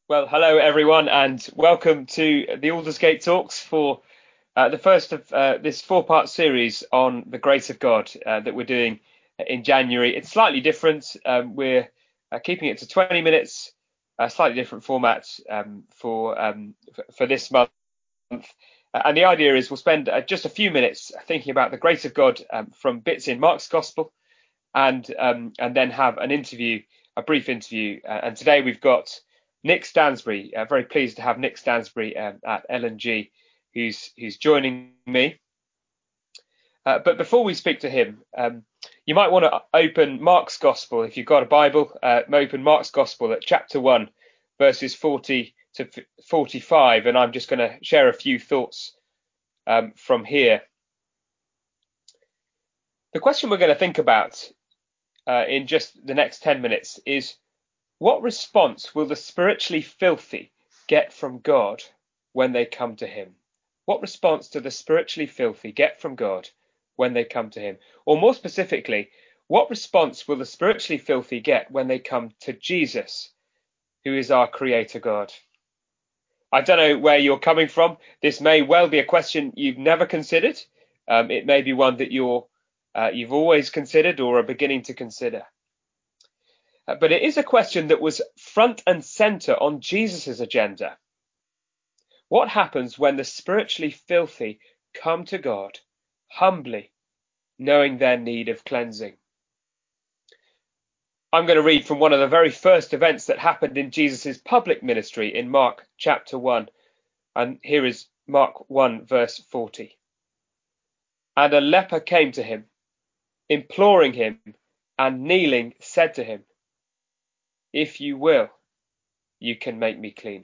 Well, hello everyone, and welcome to the Aldersgate Talks for the first of this four-part series on the grace of God that we're doing in January. It's slightly different. We're keeping it to 20 minutes, a slightly different format for this month. And the idea is we'll spend just a few minutes thinking about the grace of God from bits in Mark's Gospel, and then have an interview, a brief interview. And today we've got Nick Stansbury. Very pleased to have Nick Stansbury at L&G, who's joining me. But before we speak to him, you might want to open Mark's Gospel. If you've got a Bible, open Mark's Gospel at chapter 1, verses 40 to 45. And I'm just going to share a few thoughts from here. The question we're going to think about in just the next 10 minutes is, what response will the spiritually filthy get from God when they come to him? What response do the spiritually filthy get from God when they come to him? Or more specifically, what response will the spiritually filthy get when they come to Jesus, who is our Creator God? I don't know where you're coming from. This may well be a question you've never considered. It may be one that you've always considered or are beginning to consider. But it is a question that was front and center on Jesus' agenda. What happens when the spiritually filthy come to God humbly, knowing their need of cleansing? I'm going to read from one of the very first events that happened in Jesus' public ministry in Mark chapter 1. And here is Mark 1 verse 40. And a leper came to him, imploring him, and kneeling said to him, "If you will, you can make me clean."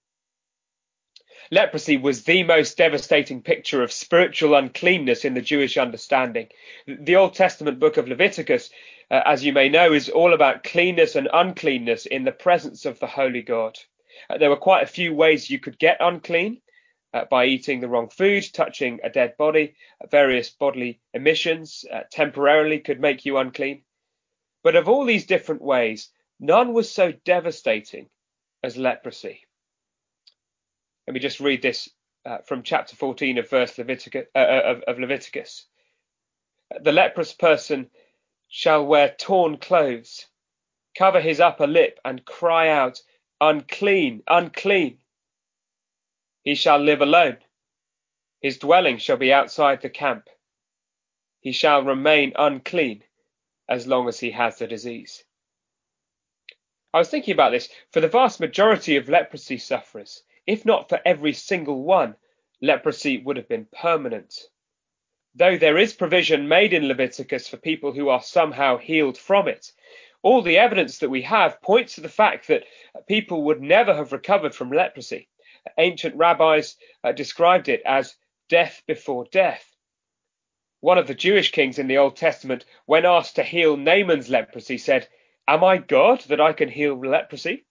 Leprosy was the most devastating picture of spiritual uncleanness in the Jewish understanding. The Old Testament book of Leviticus, as you may know, is all about cleanness and uncleanness in the presence of the Holy God. There were quite a few ways you could get unclean: by eating the wrong food, touching a dead body, various bodily emissions temporarily could make you unclean. But of all these different ways, none was so devastating as leprosy. Let me just read this from chapter 14 of Leviticus. The leprous person shall wear torn clothes, cover his upper lip, and cry out, "Unclean, unclean." He shall live alone. His dwelling shall be outside the camp. He shall remain unclean as long as he has the disease. I was thinking about this. For the vast majority of leprosy sufferers, if not for every single one, leprosy would have been permanent. Though there is provision made in Leviticus for people who are somehow healed from it, all the evidence that we have points to the fact that people would never have recovered from leprosy. Ancient rabbis described it as death before death. One of the Jewish kings in the Old Testament, when asked to heal Naaman's leprosy, said, "Am I God that I can heal leprosy?"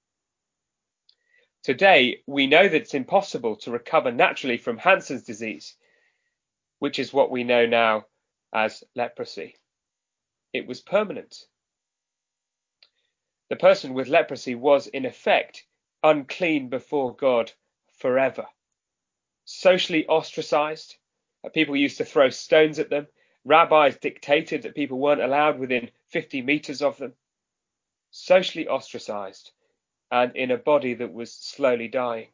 Today, we know that it's impossible to recover naturally from Hansen's disease, which is what we know now as leprosy. It was permanent. The person with leprosy was, in effect, unclean before God forever. Socially ostracized. People used to throw stones at them. Rabbis dictated that people weren't allowed within 50 meters of them. Socially ostracized, and in a body that was slowly dying.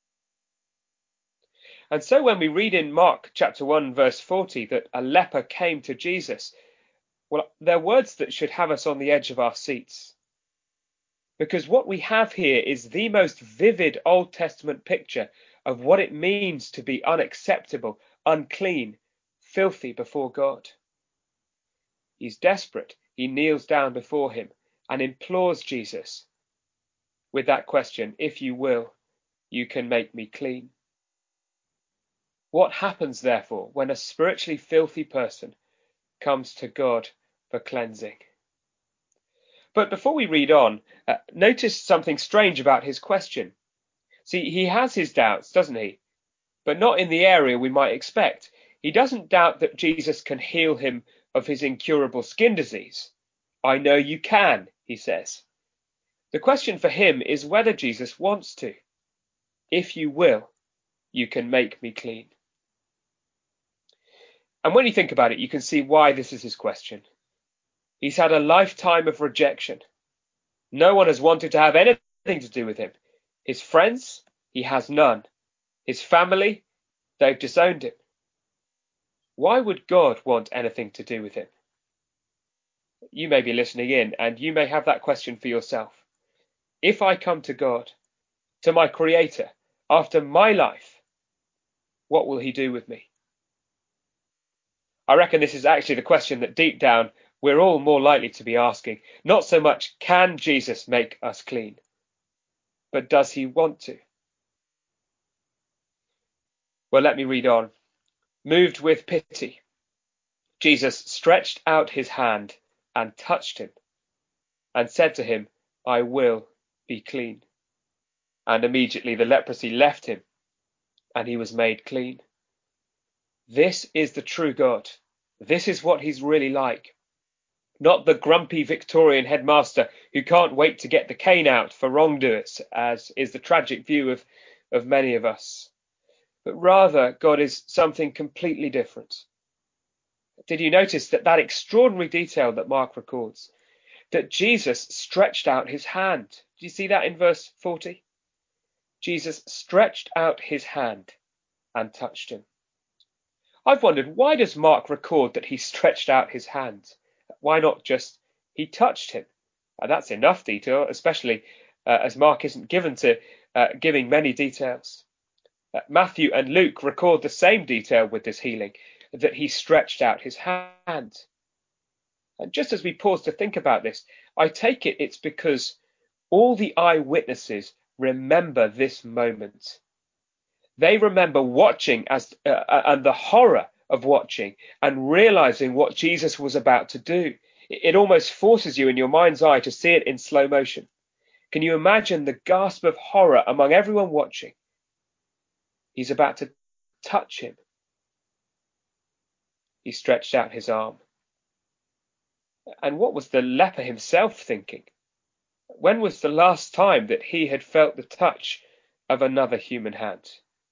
And so when we read in Mark chapter 1 verse 40 that a leper came to Jesus, well, they're words that should have us on the edge of our seats. Because what we have here is the most vivid Old Testament picture of what it means to be unacceptable, unclean, filthy before God. He's desperate. He kneels down before him and implores Jesus with that question, "If you will, you can make me clean." What happens, therefore, when a spiritually filthy person comes to God for cleansing? But before we read on, notice something strange about his question. See, he has his doubts, doesn't he? But not in the area we might expect. He doesn't doubt that Jesus can heal him of his incurable skin disease. "I know you can," he says. The question for him is whether Jesus wants to. If you will, you can make me clean. And when you think about it, you can see why this is his question. He's had a lifetime of rejection. No one has wanted to have anything to do with him. His friends, he has none. His family, they've disowned him. Why would God want anything to do with him? You may be listening in and you may have that question for yourself. If I come to God, to my Creator, after my life, what will he do with me? I reckon this is actually the question that deep down we're all more likely to be asking. Not so much, can Jesus make us clean? But does he want to? Well, let me read on. Moved with pity, Jesus stretched out his hand and touched him and said to him, I will be clean. And immediately the leprosy left him and he was made clean. This is the true God. This is what he's really like. Not the grumpy Victorian headmaster who can't wait to get the cane out for wrongdoers, as is the tragic view of many of us. But rather, God is something completely different. Did you notice that extraordinary detail that Mark records? That Jesus stretched out his hand. Do you see that in verse 40? Jesus stretched out his hand and touched him. I've wondered, why does Mark record that he stretched out his hand? Why not just he touched him? That's enough detail, especially as Mark isn't given to giving many details. Matthew and Luke record the same detail with this healing, that he stretched out his hand. And just as we pause to think about this, I take it's because all the eyewitnesses remember this moment. They remember watching and the horror of watching and realizing what Jesus was about to do. It almost forces you in your mind's eye to see it in slow motion. Can you imagine the gasp of horror among everyone watching? He's about to touch him. He stretched out his arm. And what was the leper himself thinking? When was the last time that he had felt the touch of another human hand?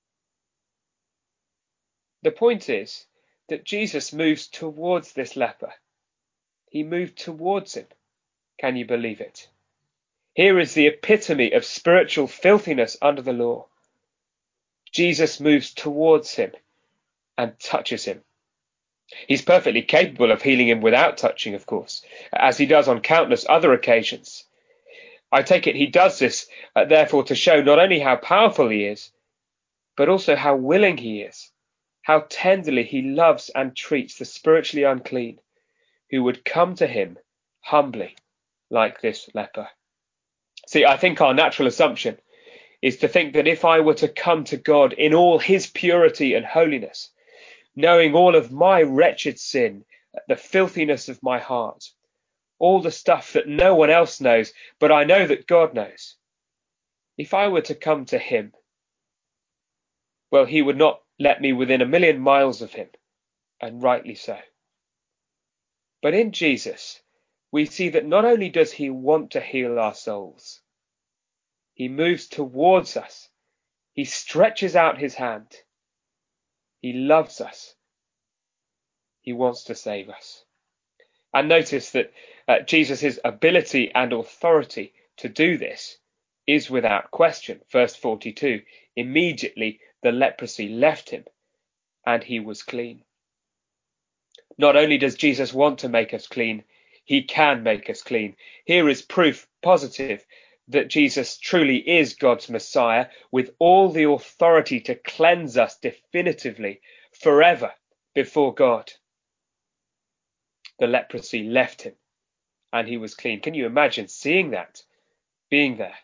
The point is that Jesus moves towards this leper. He moved towards him. Can you believe it? Here is the epitome of spiritual filthiness under the law. Jesus moves towards him and touches him. He's perfectly capable of healing him without touching, of course, as he does on countless other occasions. I take it he does this, therefore, to show not only how powerful he is, but also how willing he is, how tenderly he loves and treats the spiritually unclean who would come to him humbly like this leper. See, I think our natural assumption is to think that if I were to come to God in all his purity and holiness, knowing all of my wretched sin, the filthiness of my heart, all the stuff that no one else knows, but I know that God knows. If I were to come to him, well, he would not let me within 1,000,000 miles of him, and rightly so. But in Jesus, we see that not only does he want to heal our souls, he moves towards us. He stretches out his hand. He loves us. He wants to save us. And notice that Jesus' ability and authority to do this is without question. Verse 42, immediately the leprosy left him and he was clean. Not only does Jesus want to make us clean, he can make us clean. Here is proof positive that Jesus truly is God's Messiah, with all the authority to cleanse us definitively forever before God. The leprosy left him and he was clean. Can you imagine seeing that, being there?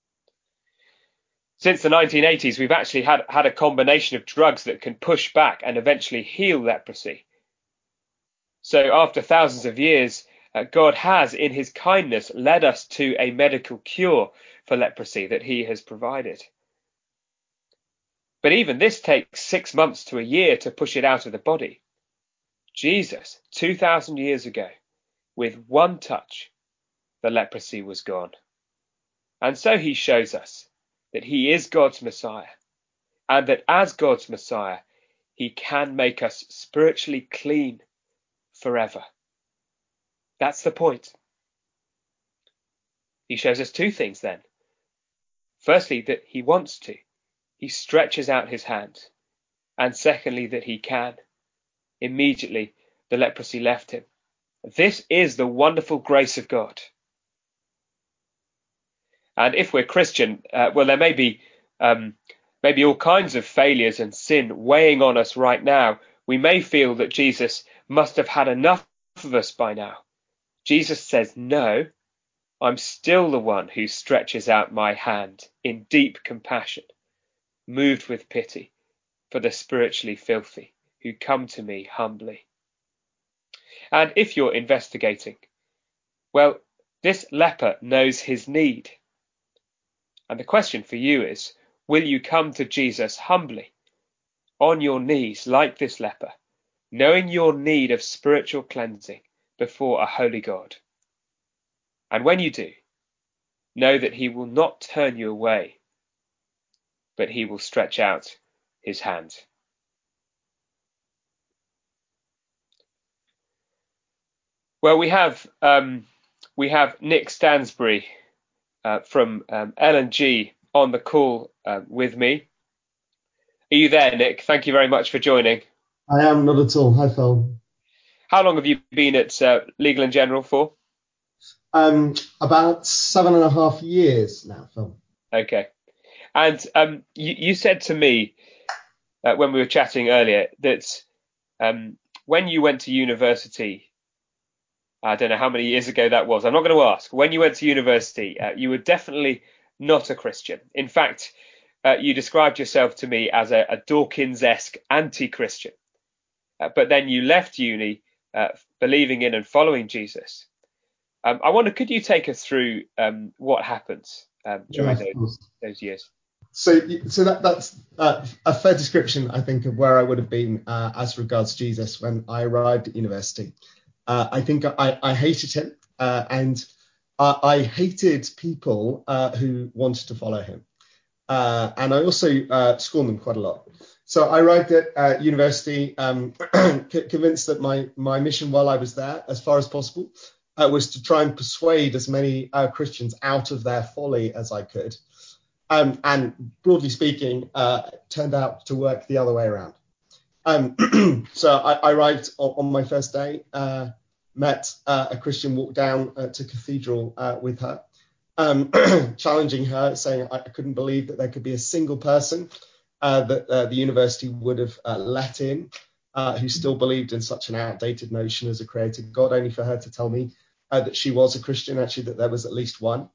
Since the 1980s, we've actually had a combination of drugs that can push back and eventually heal leprosy. So after thousands of years, God has, in his kindness, led us to a medical cure for leprosy that he has provided. But even this takes 6 months to a year to push it out of the body. Jesus, 2,000 years ago, with one touch, the leprosy was gone. And so he shows us that he is God's Messiah, and that as God's Messiah, he can make us spiritually clean forever. That's the point. He shows us two things then. Firstly, that he wants to. He stretches out his hand. And secondly, that he can. Immediately, the leprosy left him. This is the wonderful grace of God. And if we're Christian, well, there may be all kinds of failures and sin weighing on us right now. We may feel that Jesus must have had enough of us by now. Jesus says, no, I'm still the one who stretches out my hand in deep compassion, moved with pity for the spiritually filthy who come to me humbly. And if you're investigating, well, this leper knows his need. And the question for you is, will you come to Jesus humbly, on your knees like this leper, knowing your need of spiritual cleansing before a holy God? And when you do, know that he will not turn you away, but he will stretch out his hand. Well, we have Nick Stansbury from L&G on the call with me. Are you there, Nick? Thank you very much for joining. I am, not at all. Hi, Phil. How long have you been at Legal & General for? About 7.5 years now, Phil. Okay. And you said to me when we were chatting earlier that when you went to university, I don't know how many years ago that was. I'm not going to ask. When you went to university, you were definitely not a Christian. In fact, you described yourself to me as a Dawkins-esque anti-Christian. But then you left uni believing in and following Jesus. I wonder, could you take us through what happened during those years? So that's a fair description, I think, of where I would have been as regards Jesus when I arrived at university. I think I hated him and I hated people who wanted to follow him. And I also scorned them quite a lot. So I arrived at university convinced that my mission while I was there, as far as possible, was to try and persuade as many Christians out of their folly as I could. And broadly speaking, turned out to work the other way around. So I arrived on my first day, met a Christian, walked down to Cathedral with her, challenging her, saying I couldn't believe that there could be a single person that the university would have let in who still believed in such an outdated notion as a creator God, only for her to tell me that she was a Christian, actually, that there was at least one.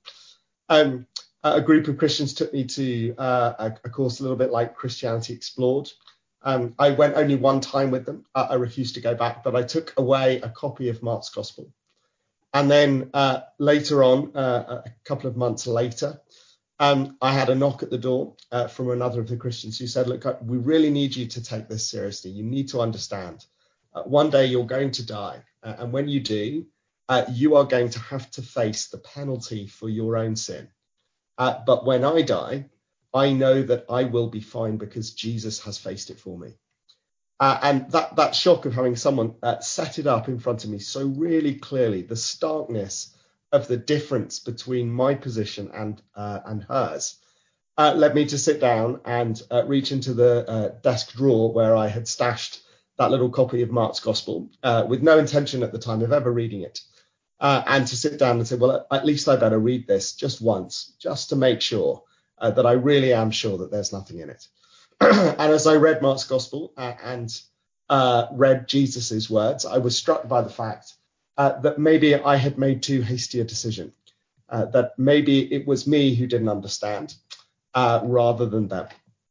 A group of Christians took me to a course a little bit like Christianity Explored. I went only one time with them. I refused to go back, but I took away a copy of Mark's Gospel. And then later on, a couple of months later, I had a knock at the door from another of the Christians who said, look, we really need you to take this seriously. You need to understand. One day you're going to die. And when you do, you are going to have to face the penalty for your own sin. But when I die, I know that I will be fine because Jesus has faced it for me. And that shock of having someone set it up in front of me so really clearly, the starkness of the difference between my position and hers, led me to sit down and reach into the desk drawer where I had stashed that little copy of Mark's Gospel with no intention at the time of ever reading it. And to sit down and say, well, at least I better read this just once, just to make sure that I really am sure that there's nothing in it. And as I read Mark's Gospel and read Jesus's words, I was struck by the fact that maybe I had made too hasty a decision, that maybe it was me who didn't understand rather than them.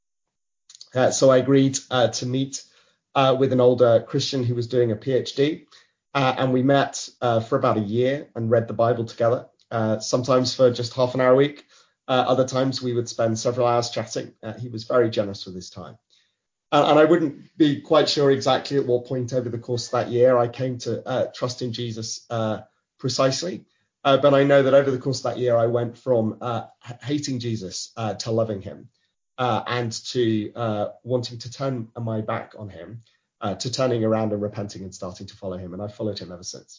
So I agreed to meet with an older Christian who was doing a PhD. And we met for about a year and read the Bible together, sometimes for just half an hour a week. Other times we would spend several hours chatting. He was very generous with his time. And I wouldn't be quite sure exactly at what point over the course of that year I came to trust in Jesus precisely. But I know that over the course of that year, I went from hating Jesus to loving him, and to wanting to turn my back on him, to turning around and repenting and starting to follow him. And I've followed him ever since.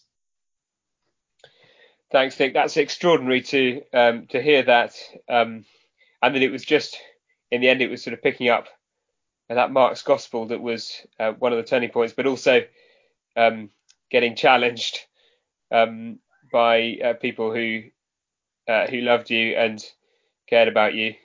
Thanks, Nick. That's extraordinary to hear that. And that it was just, in the end, it was sort of picking up that Mark's gospel that was one of the turning points, but also getting challenged by people who loved you and cared about you.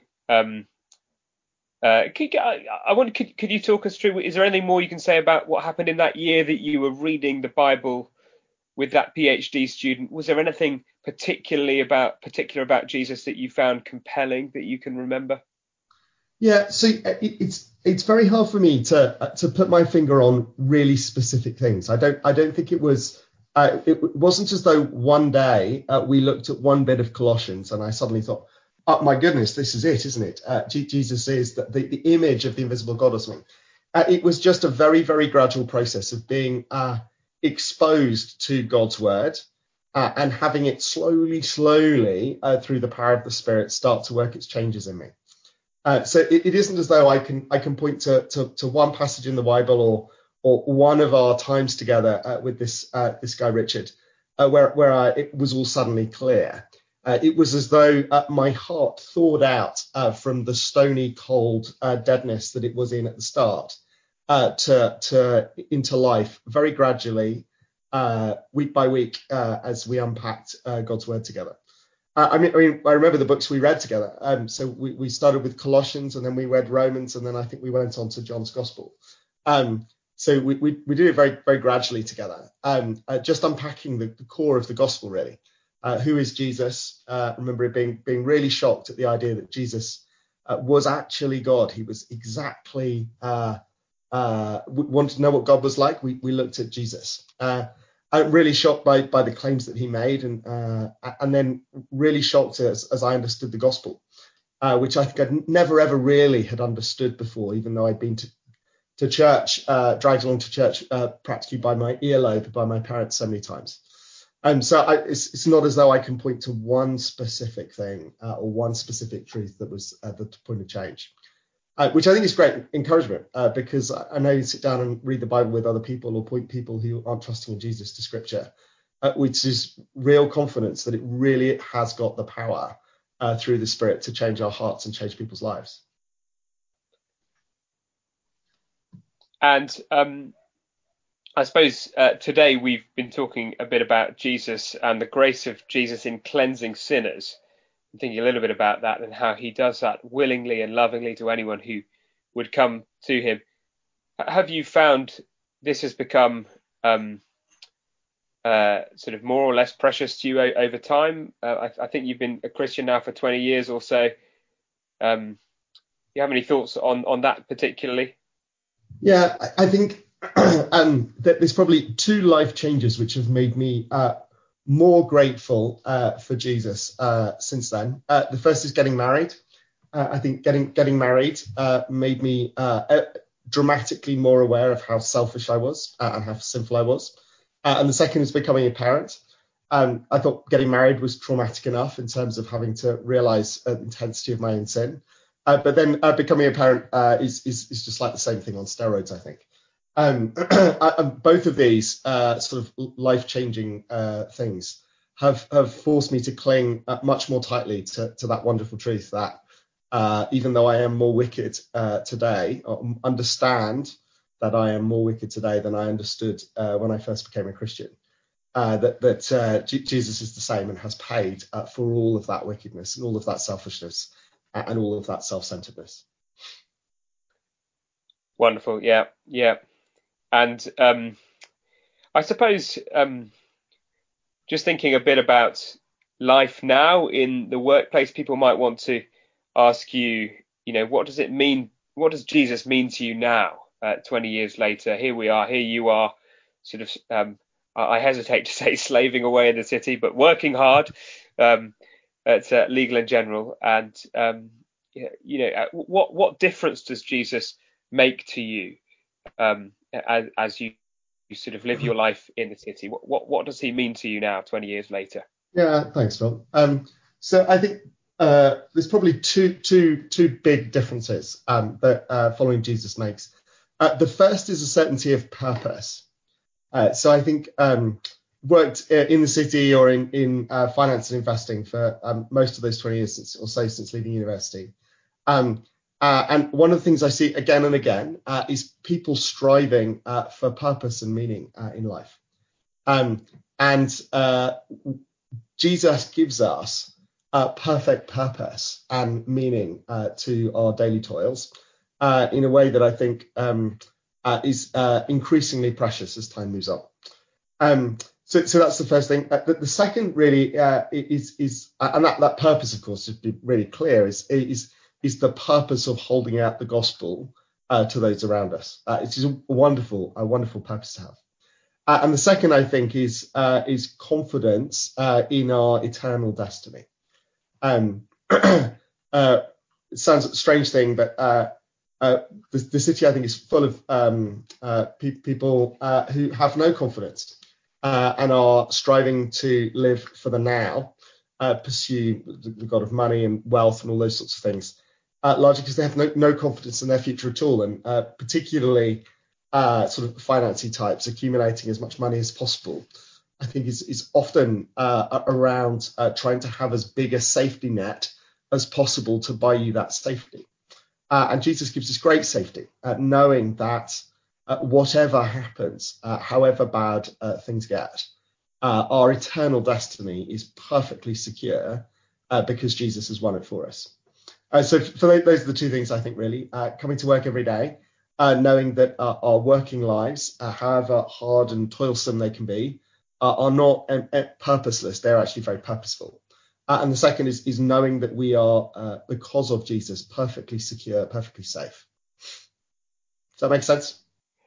Could you talk us through? Is there anything more you can say about what happened in that year that you were reading the Bible with that PhD student? Was there anything particular about Jesus that you found compelling that you can remember? Yeah, so it's very hard for me to put my finger on really specific things. I don't think it was. It wasn't as though one day we looked at one bit of Colossians and I suddenly thought, oh my goodness, this is it, isn't it? Jesus is the image of the invisible God or something. It was just a very, very gradual process of being exposed to God's word and having it slowly through the power of the Spirit start to work its changes in me. So it isn't as though I can point to one passage in the Bible or one of our times together with this guy Richard, where it was all suddenly clear. It was as though my heart thawed out from the stony cold deadness that it was in at the start into life very gradually, week by week, as we unpacked God's word together. I remember the books we read together. So we started with Colossians, and then we read Romans, and then I think we went on to John's Gospel. So we did it very, very gradually together, just unpacking the core of the gospel, really. Who is Jesus? Remember it being really shocked at the idea that Jesus was actually God. He was exactly, we wanted to know what God was like. We looked at Jesus. I'm really shocked by the claims that he made, and then really shocked as I understood the gospel, which I think I'd never ever really had understood before, even though I'd been to church, dragged along to church practically by my earlobe by my parents so many times. So it's not as though I can point to one specific thing or one specific truth that was the point of change. Which I think is great encouragement, because I know you sit down and read the Bible with other people or point people who aren't trusting in Jesus to scripture, which is real confidence that it really has got the power through the Spirit to change our hearts and change people's lives. And I suppose today we've been talking a bit about Jesus and the grace of Jesus in cleansing sinners. I'm thinking a little bit about that and how he does that willingly and lovingly to anyone who would come to him. Have you found this has become sort of more or less precious to you over time? I think you've been a Christian now for 20 years or so. Do you have any thoughts on that particularly? Yeah, I think that there's probably two life changes which have made me more grateful for Jesus since then. The first is getting married. I think getting married made me dramatically more aware of how selfish I was and how sinful I was. And the second is becoming a parent. I thought getting married was traumatic enough in terms of having to realize the intensity of my own sin. But then becoming a parent is just like the same thing on steroids, I think. Both of these sort of life-changing things have forced me to cling much more tightly to that wonderful truth that even though I am more wicked today, understand that I am more wicked today than I understood when I first became a Christian. That Jesus is the same and has paid for all of that wickedness and all of that selfishness and all of that self-centeredness. Wonderful, yeah. And I suppose just thinking a bit about life now in the workplace, people might want to ask you, what does it mean? What does Jesus mean to you now, 20 years later? Here we are, here you are, sort of, I hesitate to say slaving away in the city, but working hard at Legal & General. And, what difference does Jesus make to you as you sort of live your life in the city? What does he mean to you now, 20 years later? Yeah, thanks, Phil. So I think there's probably two big differences that following Jesus makes. The first is a certainty of purpose. So I think worked in the city or in finance and investing for most of those 20 years or so since leaving university. Um, and one of the things I see again and again is people striving for purpose and meaning in life. Um, and Jesus gives us perfect purpose and meaning to our daily toils in a way that I think is increasingly precious as time moves on. So that's the first thing. The second really is and that purpose, of course, to be really clear, is the purpose of holding out the gospel to those around us. It's just a wonderful purpose to have. And the second, I think, is confidence in our eternal destiny. It sounds a strange thing, but the city, I think, is full of people who have no confidence and are striving to live for the now, pursue the god of money and wealth and all those sorts of things, largely because they have no confidence in their future at all, and particularly sort of financy types accumulating as much money as possible. I think is often around trying to have as big a safety net as possible to buy you that safety. And Jesus gives us great safety, knowing that whatever happens, however bad things get, our eternal destiny is perfectly secure because Jesus has won it for us. So for those are the two things I think really. Coming to work every day, knowing that our working lives, however hard and toilsome they can be, are not purposeless. They're actually very purposeful. And the second is knowing that we are, because of Jesus, perfectly secure, perfectly safe. Does that make sense?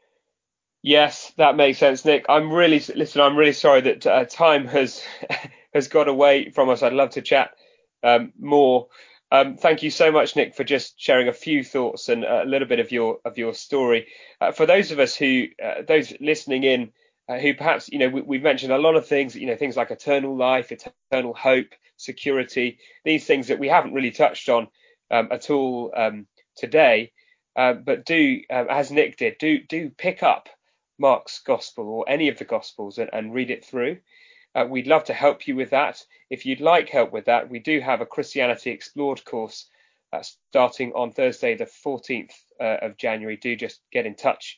Yes, that makes sense, Nick. I'm really sorry that time has has got away from us. I'd love to chat more. Thank you so much, Nick, for just sharing a few thoughts and a little bit of your story. For those of us who, those listening in, who perhaps we've mentioned a lot of things, things like eternal life, eternal hope, security, these things that we haven't really touched on at all today. But do, as Nick did, do pick up Mark's gospel or any of the gospels and read it through. We'd love to help you with that. If you'd like help with that, we do have a Christianity Explored course starting on Thursday, the 14th of January. Do just get in touch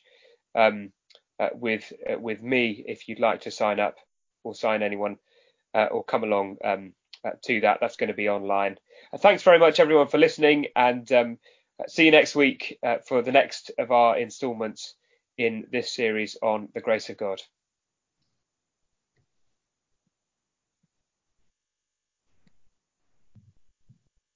with me if you'd like to sign up or sign anyone or come along to that. That's going to be online. Thanks very much, everyone, for listening, and see you next week for the next of our instalments in this series on the grace of God.